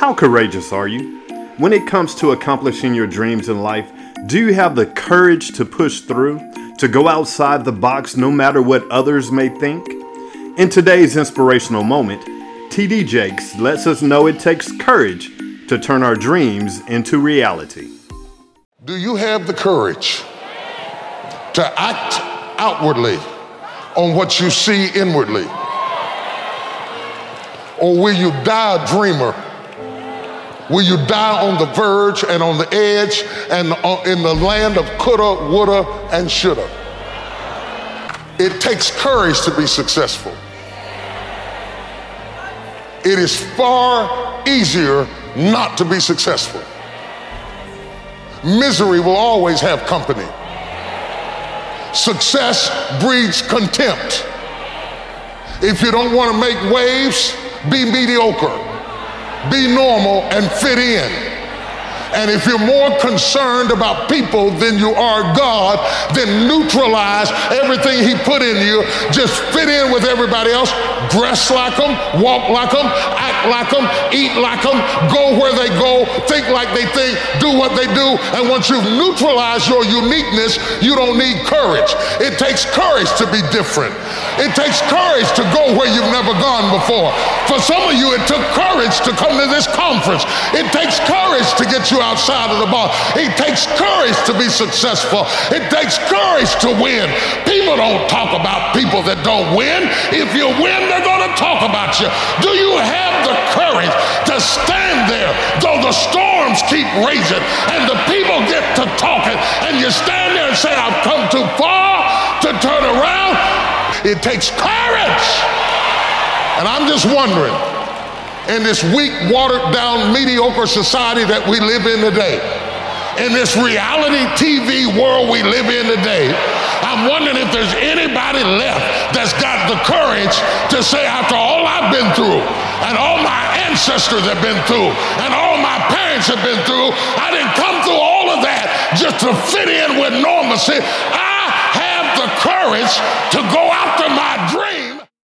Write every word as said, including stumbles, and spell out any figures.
How courageous are you? When it comes to accomplishing your dreams in life, do you have the courage to push through, to go outside the box no matter what others may think? In today's inspirational moment, T D Jakes lets us know it takes courage to turn our dreams into reality. Do you have the courage to act outwardly on what you see inwardly? Or will you die a dreamer? Will you die on the verge and on the edge and in the land of coulda, woulda, and shoulda? It takes courage to be successful. It is far easier not to be successful. Misery will always have company. Success breeds contempt. If you don't want to make waves, be mediocre, be normal, and fit in. And if you're more concerned about people than you are God, then neutralize everything He put in you. Just fit in with everybody else. Dress like them, walk like them, act like them, eat like them, go where they go, think like they think, do what they do. And once you've neutralized your uniqueness, you don't need courage. It takes courage to be different. It takes courage to go where you've never gone before. For some of you, it took courage to come to this conference. It takes courage to get you outside of the bar. It takes courage to be successful. It takes courage to win. People don't talk about people that don't win. If you win, they're going to talk about you. Do you have the courage to stand there though the storms keep raging and the people get to talking and you stand there and say, I've come too far to turn around? It takes courage. And I'm just wondering, in this weak, watered down, mediocre society that we live in today, in this reality T V world we live in today, I'm wondering if there's anybody left that's got the courage to say, after all I've been through and all my ancestors have been through and all my parents have been through, I didn't come through all of that just to fit in with normalcy. I have the courage to go after my dream.